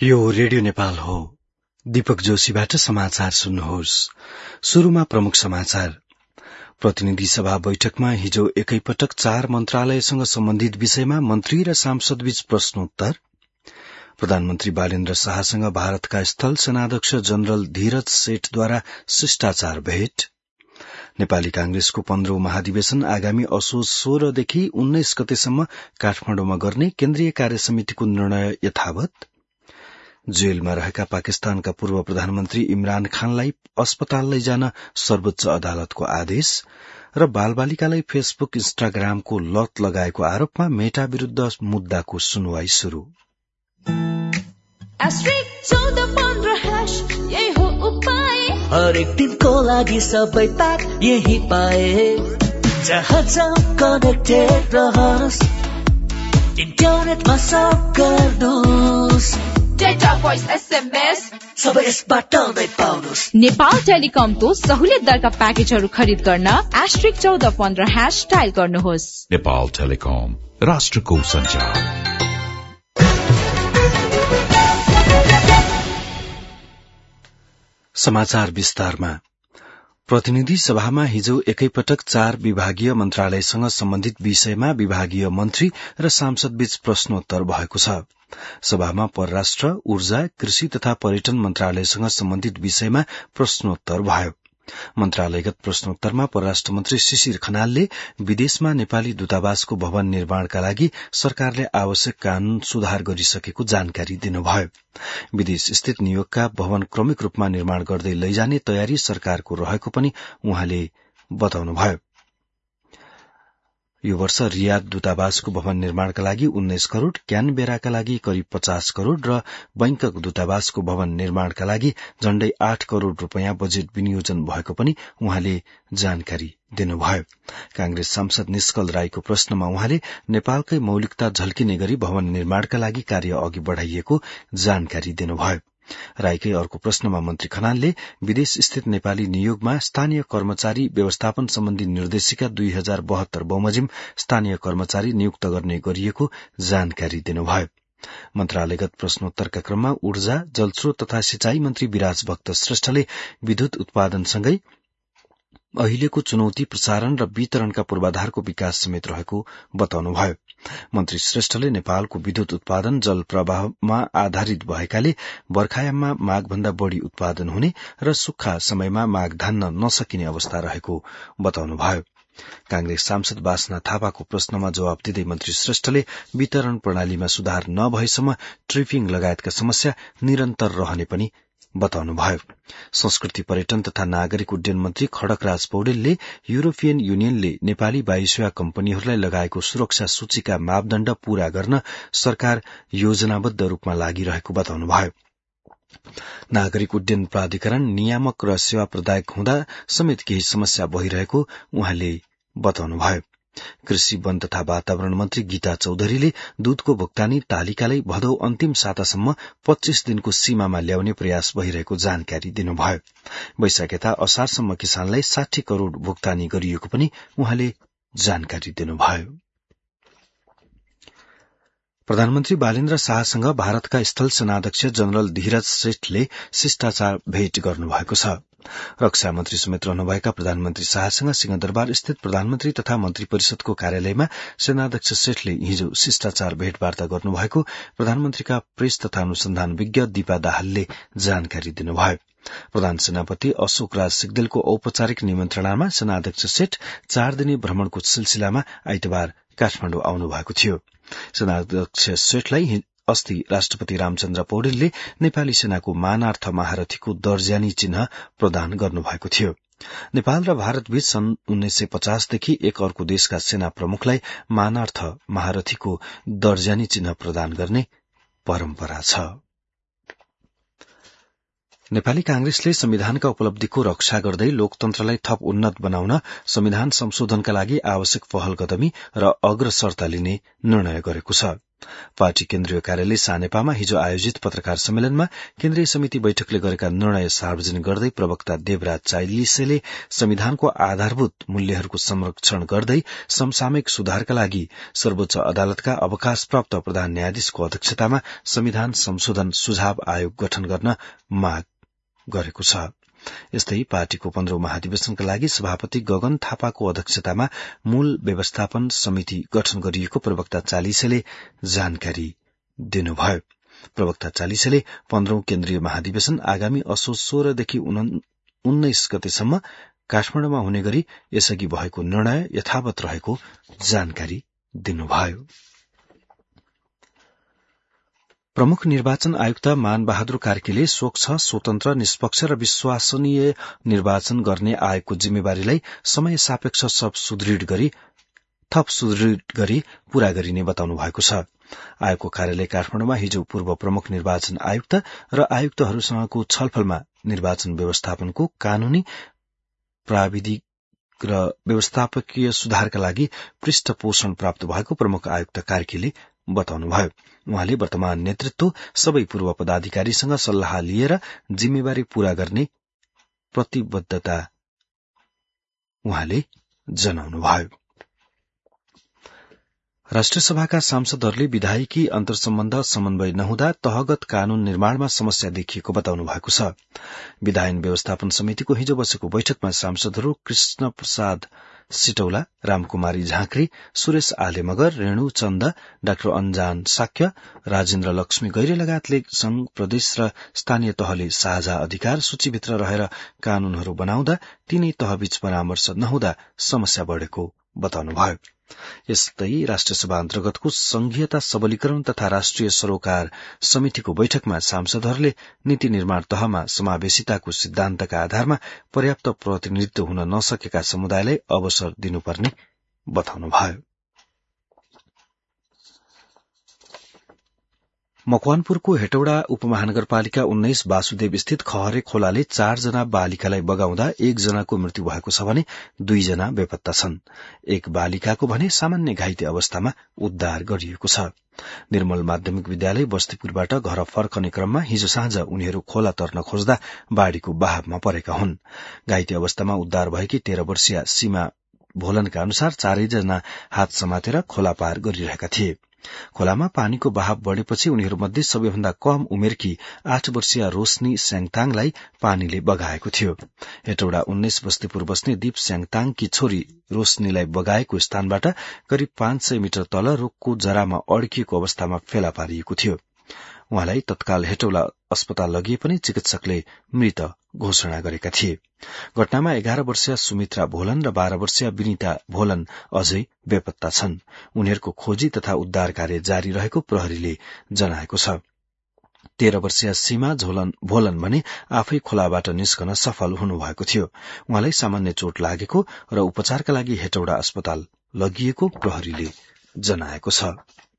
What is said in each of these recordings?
यो रेडियो नेपाल हो। दीपक जोशीबाट समाचार सुन्नुहोस्। शुरूमा प्रमुख समाचार। प्रतिनिधि सभा बैठकमा हिजो एकैपटक 4 मन्त्रालयसँग सम्बन्धित विषयमा मन्त्री र सांसदबीच प्रश्नोत्तर। प्रधानमन्त्री बालेन्द्र शाहसँग भारतका स्थल सेनाध्यक्ष जनरल धीरज सेठद्वारा शिष्टाचार भेट। नेपाली कांग्रेसको 15औं महाधिवेशन आगामी असोज 16 देखि 19 गतेसम्म काठमाडौँमा गर्ने केन्द्रीय कार्यसमितिको निर्णय यथावत। जेलमा रहेका पाकिस्तानका पूर्व प्रधानमन्त्री इमरान खानलाई अस्पताल लैजान सर्वोच्च अदालतको आदेश र बालबालिकालाई फेसबुक इन्स्टाग्रामको लत लगाएको आरोपमा मेटा विरूद्ध मुद्दाको सुनवाई शुरू। हरेक दिनको लागि सबै प्याक यही पाए, जहाँ जाऊ कनेक्टेड रहनुहोस्, इन्टरनेटमा सब गर्नुहोस्, डेटा भोइस एसएमएस सबै यसबाट नै पाउनुहोस्। नेपाल टेलिकमको सहुलियत दरका प्याकेजहरू खरिद गर्न *1415# डायल गर्नुहोस्। नेपाल टेलिकम, राष्ट्रको सञ्चार। समाचार विस्तारमा। प्रतिनिधि सभामा हिजो एकैपटक 4 विभागीय मन्त्रालयसँग सम्बन्धित विषयमा विभागीय मन्त्री र सांसदबीच प्रश्नोत्तर भएको छ। सभामा परराष्ट्र, ऊर्जा, कृषि तथा पर्यटन मन्त्रालयसँग सम्बन्धित विषयमा प्रश्नोत्तर भयो। मन्त्रालयगत प्रश्नोत्तरमा परराष्ट्र मन्त्री शिशिर खनालले विदेशमा नेपाली दूतावासको भवन निर्माणका लागि सरकारले आवश्यक कानून सुधार गरिसकेको जानकारी दिनुभयो। विदेश स्थित नियोगका भवन क्रमिक रूपमा निर्माण गर्दै लैजाने तयारी सरकारको रहेको पनि उहाँले बताउनुभयो। यो वर्ष रियाद दूतावासको भवन निर्माणका लागि 19 करोड़, क्यानबेराका लागि करिब 50 करोड़ र बैंकक दूतावासको भवन निर्माणका लागि झण्डै 8 करोड़ रूपियाँ बजेट विनियोजन भएको पनि उहाँले जानकारी दिनुभयो। कांग्रेस सांसद निष्कल राईको प्रश्नमा उहाँले नेपालकै मौलिकता झल्किने गरी भवन निर्माणका लागि कार्य अघि बढ़ाइएको जानकारी दिनुभयो। राईकै अर्को प्रश्नमा मन्त्री खनालले विदेश स्थित नेपाली नियोगमा स्थानीय कर्मचारी व्यवस्थापन सम्बन्धी निर्देशिका 2072 बमोजिम स्थानीय कर्मचारी नियुक्त गर्ने गरिएको जानकारी दिनुभयो। मन्त्रालयगत प्रश्नोत्तरका क्रममा ऊर्जा, जलस्रोत तथा सिंचाई मन्त्री विराज भक्त श्रेष्ठले विद्युत उत्पादनसँगै अहिलेको चुनौती प्रसारण र वितरणका पूर्वाधारको विकास समेत रहेको बताउनुभयो। मन्त्री श्रेष्ठले नेपालको विद्युत उत्पादन जल प्रवाहमा आधारित भएकाले बर्खायाममा मागभन्दा बढ़ी उत्पादन हुने र सुक्खा समयमा माग धान्न नसकिने अवस्था रहेको बताउनुभयो। कांग्रेस सांसद बासना थापाको प्रश्नमा जवाब दिँदै मन्त्री श्रेष्ठले वितरण प्रणालीमा सुधार नभएसम्म ट्रिपिङ लगायतका समस्या निरन्तर रहने पनि बताउनुभयो। संस्कृति पर्यटन तथा नागरिक उड्डयन मन्त्री खड्गराज पौडेलले युरोपियन युनियनले नेपाली वायुसेवा कम्पनीहरूलाई लगाएको सुरक्षा सूचीका मापदण्ड पूरा गर्न सरकार योजनाबद्ध रूपमा लागिरहेको बताउनुभयो। नागरिक उड्डयन प्राधिकरण नियामक र सेवा प्रदायक हुँदा समेत केही समस्या भइरहेको उहाँले बताउनुभयो। कृषि, वन तथा वातावरण मन्त्री गीता चौधरीले दूधको भुक्तानी तालिकालाई भदौ अन्तिम सातासम्म 25 दिनको सीमामा ल्याउने प्रयास भइरहेको जानकारी दिनुभयो। वैशाख यता असारसम्म किसानलाई 60 करोड़ भुक्तानी गरिएको पनि उहाँले जानकारी दिनुभयो। प्रधानमन्त्री बालेन्द्र शाहसँग भारतका स्थल सेनाध्यक्ष जनरल धीरज सेठले शिष्टाचार भेट गर्नुभएको छ। रक्षा मन्त्री समेत रहनुभएका प्रधानमन्त्री शाहसँग सिंहदरबार स्थित प्रधानमन्त्री तथा मन्त्री परिषदको कार्यालयमा सेनाध्यक्ष सेठले हिजो शिष्टाचार भेटवार्ता गर्नुभएको प्रधानमन्त्रीका प्रेस तथा अनुसन्धान विज्ञ दीपा दाहालले जानकारी दिनुभयो। प्रधान सेनापति अशोक राज सिग्देलको औपचारिक निमन्त्रणामा सेनाध्यक्ष सेठ 4 दिने भ्रमणको सिलसिलामा आइतबार काठमाडौँ आउनु भएको थियो। सेनाध्यक्ष सेठलाई अस्ति राष्ट्रपति रामचन्द्र पौडेलले नेपाली सेनाको मानार्थ महारथीको दर्जानी चिन्ह प्रदान गर्नुभएको थियो। नेपाल र भारतबीच सन् 1950 देखि एक अर्को देशका सेना प्रमुखलाई मानार्थ महारथीको दर्जानी चिन्ह प्रदान गर्ने परम्परा छ। नेपाली कांग्रेसले संविधानका उपलब्धिको रक्षा गर्दै लोकतन्त्रलाई थप उन्नत बनाउन संविधान संशोधनका लागि आवश्यक पहल कदमी र अग्रसरता लिने निर्णय गरेको छ। पार्टी केन्द्रीय कार्यालय सानेपामा हिजो आयोजित पत्रकार सम्मेलनमा केन्द्रीय समिति बैठकले गरेका निर्णय सार्वजनिक गर्दै प्रवक्ता देवराज चाइलिसेले संविधानको आधारभूत मूल्यहरूको संरक्षण गर्दै समसामयिक सुधारका लागि सर्वोच्च अदालतका अवकाशप्राप्त प्रधान न्यायाधीशको अध्यक्षतामा संविधान संशोधन सुझाव आयोग गठन गर्न माग गरेको छ। यस्तै पार्टीको 15औं महाधिवेशनका लागि सभापति गगन थापाको अध्यक्षतामा मूल व्यवस्थापन समिति गठन गरिएको प्रवक्ता चालिसेले जानकारी दिनुभयो। प्रवक्ता चालिसेले 15औं केन्द्रीय महाधिवेशन आगामी असोज 16 देखि 19 गतेसम्म काठमाडौँमा हुने गरी यसअघि भएको निर्णय यथावत रहेको जानकारी दिनुभयो। प्रमुख निर्वाचन आयुक्त मान बहादुर कार्कीले स्वच्छ, स्वतन्त्र, निष्पक्ष र विश्वसनीय निर्वाचन गर्ने आयोगको जिम्मेवारीलाई समय सापेक्ष थप सुदृढ़ गरी पूरा गरिने बताउनु भएको छ। आयोगको कार्यालय काठमाडौँमा हिजो पूर्व प्रमुख निर्वाचन आयुक्त र आयुक्तहरूसँगको छलफलमा निर्वाचन व्यवस्थापनको कानूनी, प्राविधिक र व्यवस्थापकीय सुधारका लागि पृष्ठपोषण प्राप्त भएको प्रमुख आयुक्त कार्कीले बताउनुभयो। उहाँले वर्तमान नेतृत्व सबै पूर्व पदाधिकारीसँग सल्लाह लिएर जिम्मेवारी पूरा गर्ने प्रतिबद्धता उहाँले जनाउनुभयो। राष्ट्रसभाका सांसदहरूले विधायकी अन्तर्सम्बन्ध समन्वय नहुँदा तहगत कानून निर्माणमा समस्या देखिएको बताउनु भएको छ। विधायन व्यवस्थापन समितिको हिजो बसेको बैठकमा सांसदहरू कृष्ण प्रसाद सिटौला, रामकुमारी झाँक्री, सुरेश आले मगर, रेणु चन्द, डाक्टर अन्जान साक्य, राजेन्द्र लक्ष्मी गैरे लगायतले संघ, प्रदेश र स्थानीय तहले साझा अधिकार सूचीभित्र रहेर कानूनहरू बनाउँदा तीनै तहबीच परामर्श नहुँदा समस्या बढ़ेको बताउनुभयो। यस्तै राष्ट्रसभा अन्तर्गतको संघीयता सबलीकरण तथा राष्ट्रिय सरोकार समितिको बैठकमा सांसदहरूले नीति निर्माण तहमा समावेशिताको सिद्धान्तका आधारमा पर्याप्त प्रतिनिधित्व हुन नसकेका समुदायलाई अवसर दिनुपर्ने बताउनुभयो। मकवानपुरको हेटौडा उपमहानगरपालिका 19 वासुदेव स्थित खहरे खोलाले 4 जना बालिकालाई बगाउँदा 1 जनाको मृत्यु भएको छ भने 2 जना बेपत्ता छन्। एक बालिकाको भने सामान्य घाइते अवस्थामा उद्धार गरिएको छ। निर्मल माध्यमिक विद्यालय बस्तीपुरबाट घर फर्कने क्रममा हिजो साँझ उनीहरू खोला तर्न खोज्दा बाढ़ीको बहावमा परेका हुन्। घाइते अवस्थामा उद्धार भएकी 13 वर्षीय सीमा भोलनका अनुसार 4 जना हात समातेर खोला पार गरिरहेका थिए। खोलामा पानीको बहाव बढ़ेपछि उनीहरूमध्ये सबैभन्दा कम उमेरकी 8 वर्षीय रोशनी स्याङताङलाई पानीले बगाएको थियो। हेटौडा 19 बस्तीपुर बस्ने दीप स्याङताङकी छोरी रोशनीलाई बगाएको स्थानबाट करिब 500 मिटर तल रुखको जरामा अड्किएको अवस्थामा फेला पारिएको थियो। उहाँलाई तत्काल हेटौडा अस्पताल लगिए पनि चिकित्सकले मृत घोषणा गरेका थिए। घटनामा 11 वर्षीय सुमित्रा भोलन र 12 वर्षीय विनिता भोलन अझै बेपत्ता छन्। उनीहरूको खोजी तथा उद्धार कार्य जारी रहेको प्रहरीले जनाएको छ। 13 वर्षीय सीमा भोलन भने आफै खोलाबाट निस्कन सफल हुनुभएको थियो। उहाँलाई सामान्य चोट लागेको र उपचारका लागि हेटौडा अस्पताल लगिएको प्रहरीले जनाएको छ।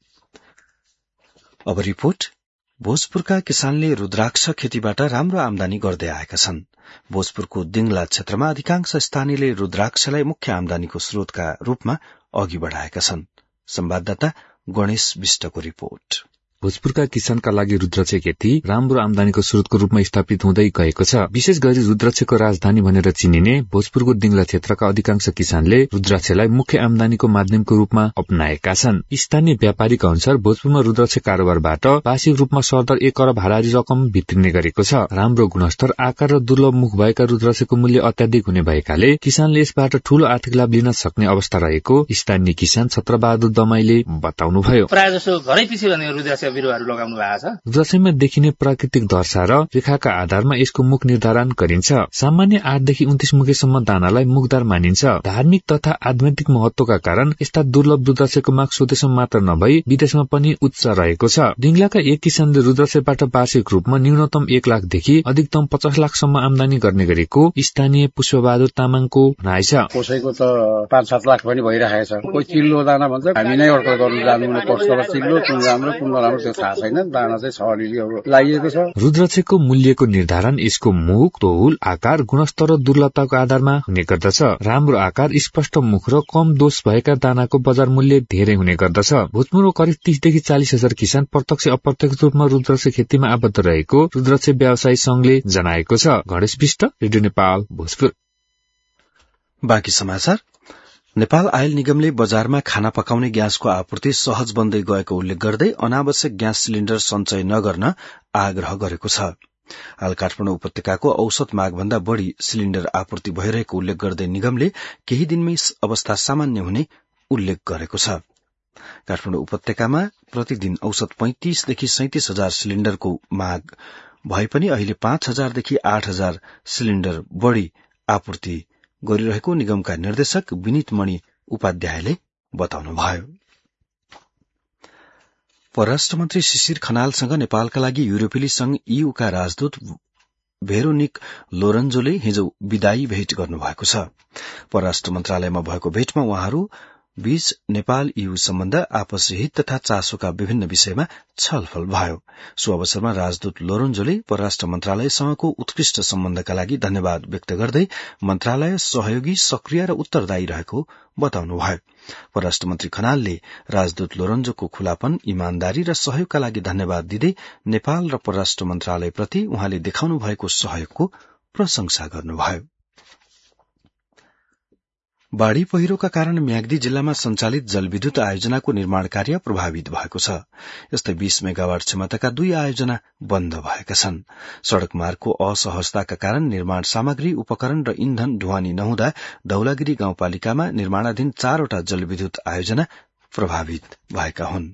अब रिपोर्ट। भोजपुरका किसानले रुद्राक्ष खेतीबाट राम्रो आमदानी गर्दै आएका छन्। भोजपुरको दिङला क्षेत्रमा अधिकांश स्थानीयले रुद्राक्षलाई मुख्य आमदानीको स्रोतका रूपमा अघि बढ़ाएका छन्। संवाददाता गणेश विष्टको रिपोर्ट। भोजपुरका किसानका लागि रुद्राक्ष खेती राम्रो आमदानीको स्रोतको रूपमा स्थापित हुँदै गएको छ। विशेष गरी रुद्राक्षको राजधानी भनेर चिनिने भोजपुरको दिङला क्षेत्रका अधिकांश किसानले रुद्राक्षलाई मुख्य आमदानीको माध्यमको रूपमा अपनाएका छन्। स्थानीय व्यापारीका अनुसार भोजपुरमा रुद्राक्ष कारोबारबाट वार्षिक रूपमा सरदर 1 अरब हाराहारी रकम भित्रिने गरेको छ। राम्रो गुणस्तर, आकार र दुर्लभ मुख भएका रुद्राक्षको मूल्य अत्याधिक हुने भएकाले किसानले यसबाट ठूलो आर्थिक लाभ लिन सक्ने अवस्था रहेको स्थानीय किसान छत्रबहादुर दमाईले बताउनुभयो। प्राय जसो घरै पछि भने रुद्राक्ष बिरुवाहरू लगाउनु भएको छ। रुद्राक्षमा देखिने प्राकृतिक दर्शा र रेखाका आधारमा यसको मुख निर्धारण गरिन्छ। सामान्य 8 देखि 29 मुखेसम्म दानालाई मुखदार मानिन्छ। धार्मिक तथा आध्यात्मिक महत्वका कारण यस्ता दुर्लभ रुद्राक्षको माग स्वदेशमा मात्र नभई विदेशमा पनि उच्च रहेको छ। दिङलाका एक किसानले रुद्राक्षबाट वार्षिक रूपमा न्यूनतम 1 लाख देखि अधिकतम 50 लाखसम्म आमदानी गर्ने गरेको स्थानीय पुष्पबहादुर तामाङको भनाइ छ। कसैको त 5-7 लाख पनि भइरहेको छ। कोही चिल्लो दाना भन्छ, हामी नै अड्कल गर्नु जान्नु पर्छ। चिल्लो कुन राम्रो कुन नराम्रो त्यो थाहा छैन। दाना चाहिँ छ अलिअलि अब लागिएको छ। रुद्राक्षको मूल्यको निर्धारण यसको मुख, तौल, आकार, गुणस्तर र दुर्लभताको आधारमा हुने गर्दछ। राम्रो आकार, स्पष्ट मुख र कम दोष भएका दानाको बजार मूल्य धेरै हुने गर्दछ। भोजपुरमा करिब 30 देखि 40 हजार किसान प्रत्यक्ष अप्रत्यक्ष रूपमा रुद्राक्ष खेतीमा आबद्ध रहेको रुद्राक्ष व्यवसायी संघले जनाएको छ। गणेश विष्ट, रेडियो नेपाल, भोजपुर। बाँकी समाचार। नेपाल आयल निगमले बजारमा खाना पकाउने ग्यासको आपूर्ति सहज बन्दै गएको उल्लेख गर्दै अनावश्यक ग्यास सिलिण्डर सञ्चय नगर्न आग्रह गरेको छ। हाल काठमाडौँ उपत्यकाको औसत मागभन्दा बढ़ी सिलिण्डर आपूर्ति भइरहेको उल्लेख गर्दै निगमले केही दिनमै अवस्था सामान्य हुने उल्लेख गरेको छ। काठमाडौँ उपत्यकामा प्रतिदिन औसत 35 देखि 37 हजार सिलिण्डरको माग भए पनि अहिले 5 हजारदेखि 8 हजार सिलिण्डर बढ़ी आपूर्ति गरिरहेको निगमका निर्देशक विनित मणि उपाध्यायले बताउनुभयो। परराष्ट्र मन्त्री शिशिर खनालसँग नेपालका लागि युरोपेली संघ ईयूका राजदूत भेरोनिक लोरन्जोले हिजो विदायी भेट गर्नुभएको छ। परराष्ट्र मन्त्रालयमा भएको भेटमा उहाँहरू बीच नेपाल ईयू सम्बन्ध, आपसी हित तथा चासोका विभिन्न विषयमा छलफल भयो। सो अवसरमा राजदूत लोरन्जोले परराष्ट्र मन्त्रालयसँगको उत्कृष्ट सम्बन्धका लागि धन्यवाद व्यक्त गर्दै मन्त्रालय सहयोगी, सक्रिय र उत्तरदायी रहेको बताउनुभयो। परराष्ट्र मन्त्री खनालले राजदूत लोरन्जोको खुलापन, इमानदारी र सहयोगका लागि धन्यवाद दिँदै नेपाल र परराष्ट्र मन्त्रालयप्रति उहाँले देखाउनु भएको सहयोगको प्रशंसा गर्नुभयो। बाढ़ी पहिरोका कारण म्याग्दी जिल्लामा सञ्चालित जलविद्युत आयोजनाको निर्माण कार्य प्रभावित भएको छ। यस्तै 20 मेगावाट क्षमताका 2 आयोजना बन्द भएका छन्। सड़क मार्गको असहजताका कारण निर्माण सामग्री, उपकरण र इन्धन ढुवानी नहुँदा धौलागिरी गाउँपालिकामा निर्माणाधीन 4 वटा जलविद्युत आयोजना प्रभावित भएका हुन्।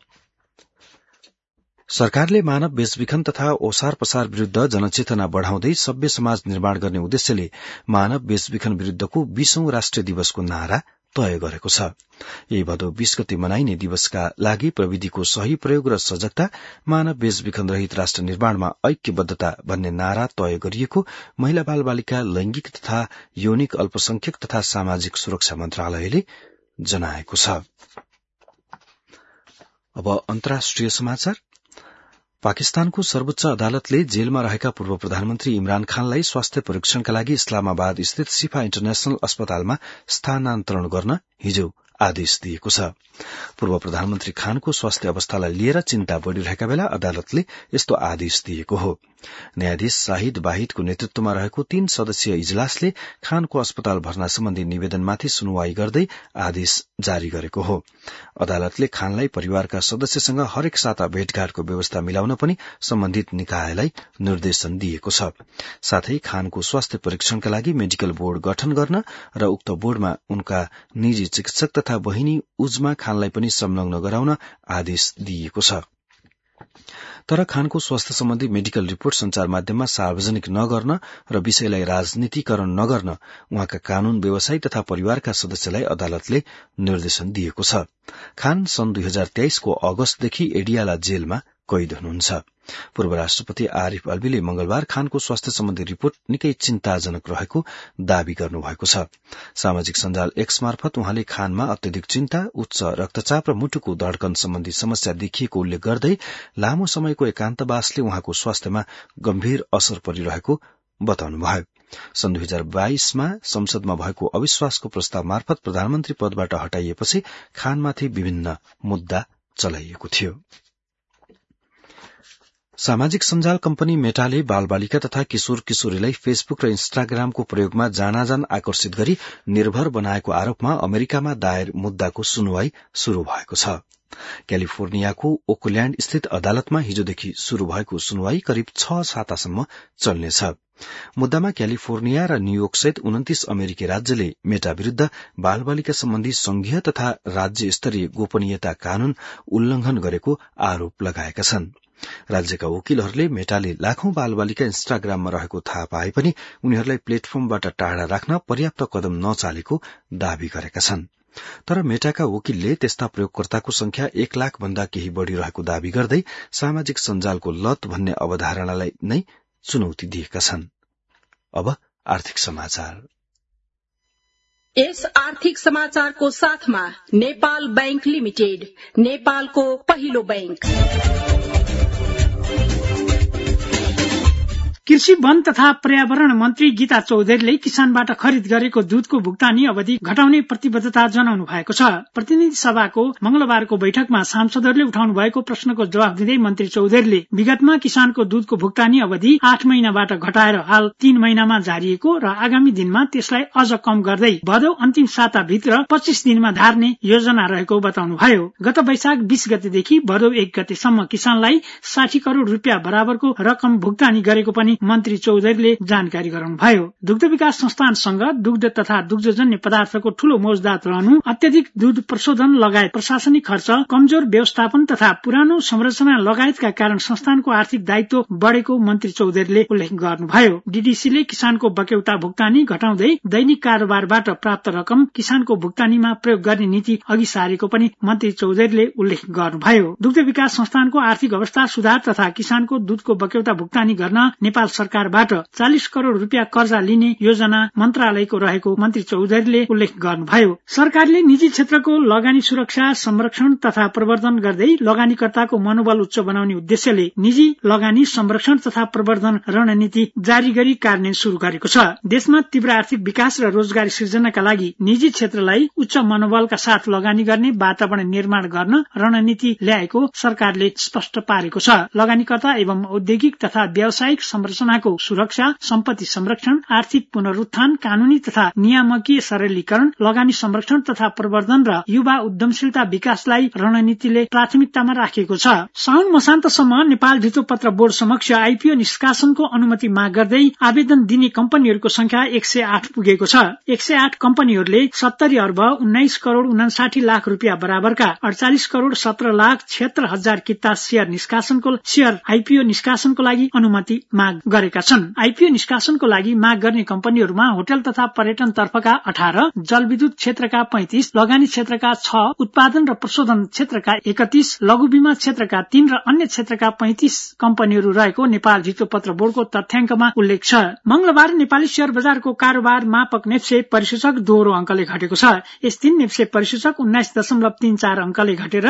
सरकारले मानव बेचबिखन तथा ओसार पसार विरूद्ध जनचेतना बढ़ाउँदै सभ्य समाज निर्माण गर्ने उद्देश्यले मानव बेचबिखन विरूद्धको 20औं राष्ट्रिय दिवसको नारा तय गरेको छ। यही भदौ 20 गते मनाइने दिवसका लागि प्रविधिको सही प्रयोग र सजगता, मानव बेचबिखन रहित राष्ट्र निर्माणमा ऐक्यबद्धता भन्ने नारा तय गरिएको महिला बाल बालिका, लैंगिक तथा यौनिक अल्पसंख्यक तथा सामाजिक सुरक्षा मन्त्रालयले जनाएको छ। अब अन्तर्राष्ट्रिय समाचार। पाकिस्तानको सर्वोच्च अदालतले जेलमा रहेका पूर्व प्रधानमन्त्री इमरान खानलाई स्वास्थ्य परीक्षणका लागि इस्लामाबाद स्थित शिफा इन्टरनेशनल अस्पतालमा स्थानान्तरण गर्न हिजो आदेश दिएको छ। पूर्व प्रधानमन्त्री खानको स्वास्थ्य अवस्थालाई लिएर चिन्ता बढ़िरहेका बेला अदालतले यस्तो आदेश दिएको हो। न्यायाधीश शाहिद वाहिदको नेतृत्वमा रहेको 3 सदस्यीय इजलासले खानको अस्पताल भर्ना सम्बन्धी निवेदनमाथि सुनवाई गर्दै आदेश जारी गरेको हो। अदालतले खानलाई परिवारका सदस्यसँग हरेक साता भेटघाटको व्यवस्था मिलाउन पनि सम्बन्धित निकायलाई निर्देशन दिएको छ। साथै खानको स्वास्थ्य परीक्षणका लागि मेडिकल बोर्ड गठन गर्न र उक्त बोर्डमा उनका निजी चिकित्सक तथा बहिनी उजमा खानलाई पनि संलग्न गराउन आदेश दिएको छ। तर खानको स्वास्थ्य सम्बन्धी मेडिकल रिपोर्ट संचार माध्यममा सार्वजनिक नगर्न र विषयलाई राजनीतिकरण नगर्न उहाँका कानून व्यवसायी तथा परिवारका सदस्यलाई अदालतले निर्देशन दिएको छ। खान सन् 2023 को अगस्तदेखि एडियाला जेलमा कैद हुनुहुन्छ। पूर्व राष्ट्रपति आरिफ अल्वीले मंगलबार खानको स्वास्थ्य सम्बन्धी रिपोर्ट निकै चिन्ताजनक रहेको दावी गर्नुभएको छ। सामाजिक सञ्जाल एक्स मार्फत उहाँले खानमा अत्यधिक चिन्ता, उच्च रक्तचाप र मुटुको धड्कन सम्बन्धी समस्या देखिएको उल्लेख गर्दै लामो समयको एकान्तवासले उहाँको स्वास्थ्यमा गम्भीर असर परिरहेको बताउनुभयो। सन् 2022 मा संसदमा भएको अविश्वासको प्रस्ताव मार्फत प्रधानमन्त्री पदबाट हटाइएपछि खानमाथि विभिन्न मुद्दा चलाइएको थियो। सामाजिक सञ्जाल कम्पनी मेटाले बालबालिका तथा किशोर किशोरीलाई फेसबुक र इन्स्टाग्रामको प्रयोगमा जानाजान आकर्षित गरी निर्भर बनाएको आरोपमा अमेरिकामा दायर मुद्दाको सुनवाई शुरू भएको छ। क्यालिफोर्नियाको ओकल्याण्ड स्थित अदालतमा हिजोदेखि शुरू भएको सुनवाई करिब 6 सातासम्म चल्नेछ। मुद्दामा क्यालिफोर्निया र न्यूयोर्क सहित 29 अमेरिकी राज्यले मेटा विरूद्ध बालबालिका सम्बन्धी संघीय तथा राज्य स्तरीय गोपनीयता कानून उल्लंघन गरेको आरोप लगाएका छन्। राज्यका वकिलहरूले मेटाले लाखौं बालबालिका इन्स्टाग्राममा रहेको थाहा पाए पनि उनीहरूलाई प्लेटफर्मबाट टाढा राख्न पर्याप्त कदम नचालेको दावी गरेका छन्। तर मेटाका वकिलले त्यस्ता प्रयोगकर्ताको संख्या 1 लाख भन्दा केही बढ़िरहेको दावी गर्दै सामाजिक सञ्जालको लत भन्ने अवधारणालाई नै चुनौती दिएका छन्। अब आर्थिक समाचार। यस आर्थिक समाचारको साथमा नेपाल बैंक लिमिटेड, नेपालको पहिलो बैंक। कृषि वन तथा पर्यावरण मन्त्री गीता चौधरीले किसानबाट खरिद गरेको दूधको भुक्तानी अवधि घटाउने प्रतिबद्धता जनाउनु भएको छ। प्रतिनिधि सभाको मंगलबारको बैठकमा सांसदहरूले उठाउनु भएको प्रश्नको जवाफ दिँदै मन्त्री चौधरीले विगतमा किसानको दूधको भुक्तानी अवधि 8 महिनाबाट घटाएर हाल 3 महिनामा झारिएको र आगामी दिनमा त्यसलाई अझ कम गर्दै भदौ अन्तिम साताभित्र 25 दिनमा धार्ने योजना रहेको बताउनुभयो। गत वैशाख 20 गतेदेखि भदौ 1 गतेसम्म किसानलाई 60 करोड़ रुपियाँ बराबरको रकम भुक्तानी गरेको पनि मन्त्री चौधरीले जानकारी गराउनुभयो। दुग्ध विकास संस्थानसँग दुग्ध तथा दुग्धजन्य पदार्थको ठूलो मौजदात रहनु, अत्यधिक दूध प्रशोधन लगायत प्रशासनिक खर्च, कमजोर व्यवस्थापन तथा पुरानो संरचना लगायतका कारण संस्थानको आर्थिक दायित्व बढ़ेको मन्त्री चौधरीले उल्लेख गर्नुभयो। डीडीसीले किसानको बक्यौता भुक्तानी घटाउँदै दैनिक कारोबारबाट प्राप्त रकम किसानको भुक्तानीमा प्रयोग गर्ने नीति अघि सारेको पनि मन्त्री चौधरीले उल्लेख गर्नुभयो। दुग्ध विकास संस्थानको आर्थिक अवस्था सुधार तथा किसानको दूधको बक्यौता भुक्तानी गर्न नेपाल सरकारबाट 40 करोड़ रुपियाँ कर्जा लिने योजना मन्त्रालयको रहेको मन्त्री चौधरीले उल्लेख गर्नुभयो। सरकारले निजी क्षेत्रको लगानी सुरक्षा, संरक्षण तथा प्रवर्धन गर्दै लगानीकर्ताको मनोबल उच्च बनाउने उद्देश्यले निजी लगानी संरक्षण तथा प्रवर्धन रणनीति जारी गरी कार्यान्वयन शुरू गरेको छ। देशमा तीव्र आर्थिक विकास र रोजगारी सृजनाका लागि निजी क्षेत्रलाई उच्च मनोबलका साथ लगानी गर्ने वातावरण निर्माण गर्न रणनीति ल्याएको सरकारले स्पष्ट पारेको छ। लगानीकर्ता एवं औद्योगिक तथा व्यावसायिक संरचनाको सुरक्षा, सम्पत्ति संरक्षण, आर्थिक पुनरुत्थान, कानूनी तथा नियामकीय सरलीकरण, लगानी संरक्षण तथा प्रवर्धन र युवा उद्यमशीलता विकासलाई रणनीतिले प्राथमिकतामा राखेको छ। साउन मसान्तसम्म नेपाल धितोपत्र बोर्ड समक्ष आईपीओ निष्कासनको अनुमति माग गर्दै आवेदन दिने कम्पनीहरूको संख्या 108 पुगेको छ। 108 कम्पनीहरूले 70 अर्ब 19 करोड़ 59 लाख रुपियाँ बराबरका 48 करोड़ 17 लाख 76 हजार किता शेयर आईपीओ निष्कासनको लागि अनुमति माग गरेका छन्। आईपीओ निष्कासनको लागि माग गर्ने कम्पनीहरूमा होटल तथा पर्यटन तर्फका 18, जलविद्युत क्षेत्रका 35, लगानी क्षेत्रका 6, उत्पादन र प्रशोधन क्षेत्रका 31, लघु बीमा क्षेत्रका 3 र अन्य क्षेत्रका 35 कम्पनीहरू रहेको नेपाल धितोपत्र बोर्डको तथ्याङ्कमा उल्लेख छ। मंगलबार नेपाली शेयर बजारको कारोबार मापक नेप्से परिसूचक दोहोरो अंकले घटेको छ। यस दिन नेप्से परिसूचक 19.34 अंकले घटेर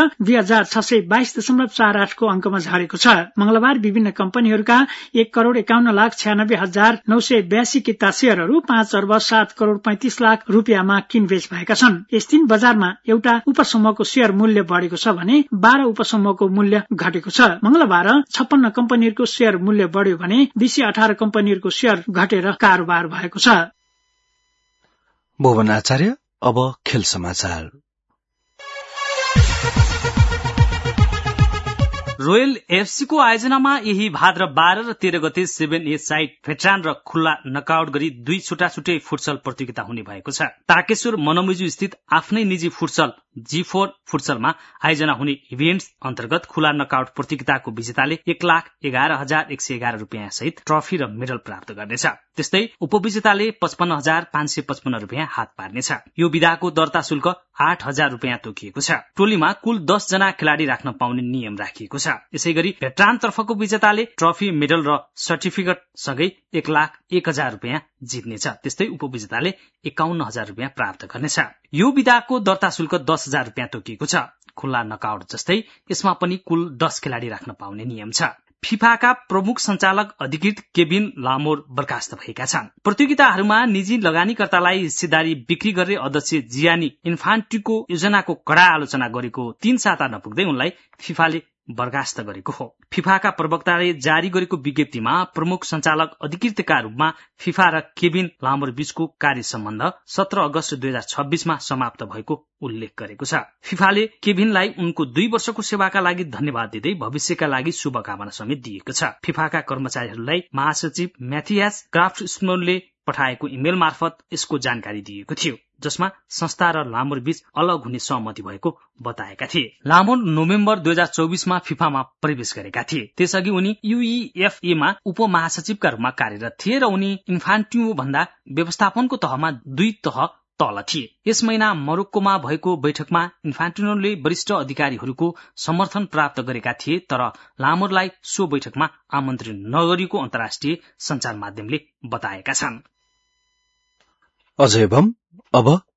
2622.48 को अंकमा झरेको छ। मंगलबार विभिन्न कम्पनीहरूका 1 करोड़ 51 लाख 96 हजार 982 किता शेयरहरू 5 अर्ब 7 करोड़ 35 लाख रुपियाँमा किनबेच भएका छन्। यस दिन बजारमा एउटा उपसमूहको शेयर मूल्य बढ़ेको छ भने 12 उपसमूहको मूल्य घटेको छ। मंगलबार 56 कम्पनीहरूको शेयर मूल्य बढ़्यो भने 218 कम्पनीहरूको शेयर घटेर कारोबार भएको छ। भुवन आचार्य, अब खेल समाचार। रोयल एफसी को आयोजनामा यही भाद्र 12 र 13 गते 7A साइड भेटरान र खुल्ला नकआउट गरी 2 छुट्टै फुटसल प्रतियोगिता हुने भएको छ। तारकेश्वर मनोमुजु स्थित आफ्नै निजी फुटसल G4 फुटसलमा आयोजना हुने इभेन्ट्स अन्तर्गत खुला नकआउट प्रतियोगिताको विजेताले 1,11,111 रुपियाँ सहित ट्रफी र मेडल प्राप्त गर्नेछ। त्यस्तै उपविजेताले 55,555 रुपियाँ हात पार्नेछ। यो विधाको दर्ता शुल्क 8,000 रुपियाँ तोकिएको छ। टोलीमा कुल 10 जना खेलाड़ी राख्न पाउने नियम राखिएको छ। यसैगरी भेटरान तर्फको विजेताले ट्रफी, मेडल र सर्टिफिकेट सँगै 1,01,000 रुपियाँ जित्नेछ। त्यस्तै उपविजेताले 51,000 रुपियाँ प्राप्त गर्नेछ। यो विधाको दर्ता शुल्क 10,000 रुपियाँ तोकिएको छ। खुल्ला नकआउट जस्तै यसमा पनि कुल 10 खेलाड़ी राख्न पाउने नियम छ। फिफाका प्रमुख संचालक अधिकृत केभिन लामोर बर्खास्त भएका छन्। प्रतियोगिताहरूमा निजी लगानीकर्तालाई हिस्सेदारी बिक्री गर्ने अध्यक्ष जियानी इन्फान्टिको योजनाको कडा आलोचना गरेको 3 साता नपुग्दै उनलाई फिफाले बर्खास्त गरेको हो। फिफाका प्रवक्ताले जारी गरेको विज्ञप्तिमा प्रमुख संचालक अधिकृतका रूपमा फिफा र केभिन लामोर बीचको कार्य सम्बन्ध 17 अगस्त 2026 मा समाप्त भएको उल्लेख गरेको छ। फिफाले केभिनलाई उनको 2 वर्षको सेवाका लागि धन्यवाद दिँदै भविष्यका लागि शुभकामना समेत दिएको छ। फिफाका कर्मचारीहरूलाई महासचिव म्याथियास क्राफ्टस्मनले पठाएको इमेल मार्फत यसको जानकारी दिएको थियो, जसमा संस्था र लामोर बीच अलग हुने सहमति भएको बताएका थिए। लामोर नोभेम्बर 2024 मा फिफामा प्रवेश गरेका थिए। त्यसअघि उनी UEFA मा उपमहासचिवका रूपमा कार्यरत थिए र उनी इन्फान्टिनो भन्दा व्यवस्थापनको तहमा 2 तह तल थिए। यस महिना मोरोक्कोमा भएको बैठकमा इन्फान्टिनोले वरिष्ठ अधिकारीहरूको समर्थन प्राप्त गरेका थिए, तर लामोरलाई सो बैठकमा आमन्त्रित नगरिएको अन्तर्राष्ट्रिय सञ्चार माध्यमले बताएका छन्। अजय बम, अब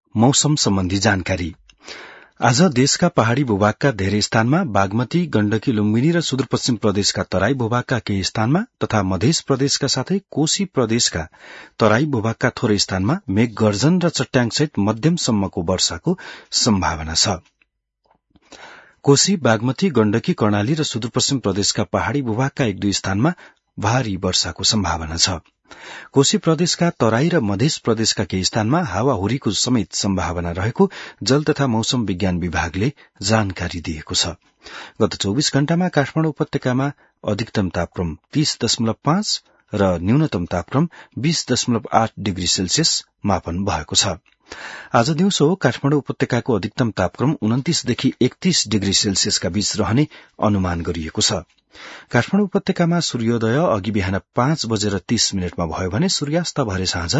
मौसम सम्बन्धी जानकारी। आज देशका पहाड़ी भूभागका धेरै स्थानमा बागमती, गण्डकी, लुम्बिनी र सुदूरपश्चिम प्रदेशका तराई भूभागका केही स्थानमा तथा मध्य प्रदेशका साथै कोशी प्रदेशका तराई भूभागका थोरै स्थानमा मेघ गर्जन र चट्याङसहित मध्यमसम्मको वर्षाको सम्भावना छ। कोशी, बागमती, गण्डकी, कर्णाली र सुदूरपश्चिम प्रदेशका पहाड़ी भूभागका 1-2 स्थानमा भारी वर्षाको सम्भावना छ। कोशी प्रदेशका तराई र मध्य प्रदेशका केही स्थानमा हावाहुरीको समेत सम्भावना रहेको जल तथा मौसम विज्ञान विभागले जानकारी दिएको छ। गत 24 घण्टामा काठमाडौँ उपत्यकामा अधिकतम तापक्रम 30.5 र न्यूनतम तापक्रम 20.8 डिग्री सेल्सियस मापन भएको छ। आज दिउँसो काठमाडौँ उपत्यकाको अधिकतम तापक्रम 29 देखि 31 डिग्री सेल्सियसका बीच रहने अनुमान गरिएको छ। काठमाडौँ उपत्यकामा सूर्योदय अघि बिहान 5:30 भयो भने सूर्यास्त भरे साँझ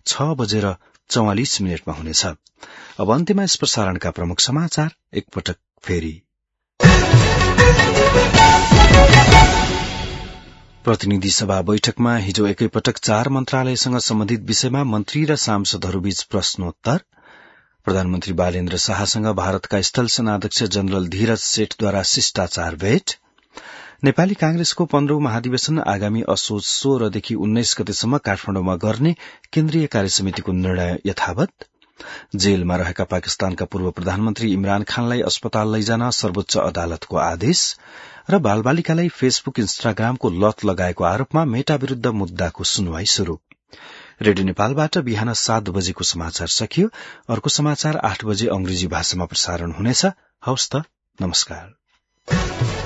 6:44 हुनेछ। अब अन्त्यमा यस प्रसारणका प्रमुख समाचार एकपटक फेरि। प्रतिनिधि सभा बैठकमा हिजो एकैपटक 4 मन्त्रालयसँग सम्बन्धित विषयमा मन्त्री र सांसदहरूबीच प्रश्नोत्तर। प्रधानमन्त्री बालेन्द्र शाहसँग भारतका स्थल सेनाध्यक्ष जनरल धीरज सेठद्वारा शिष्टाचार भेट। नेपाली कांग्रेसको 15औं महाधिवेशन आगामी असोज 16 देखि 19 गतेसम्म काठमाडौँमा गर्ने केन्द्रीय कार्यसमितिको निर्णय यथावत। जेलमा रहेका पाकिस्तानका पूर्व प्रधानमन्त्री इमरान खानलाई अस्पताल लैजान सर्वोच्च अदालतको आदेश र बालबालिकालाई फेसबुक इन्स्टाग्रामको लत लगाएको आरोपमा मेटा विरूद्ध मुद्दाको सुनवाई शुरू। रेडियो नेपालबाट बिहान 7 बजेको समाचार सकियो। अर्को समाचार 8 बजे अंग्रेजी भाषामा प्रसारण हुनेछ। हवस् त, नमस्कार।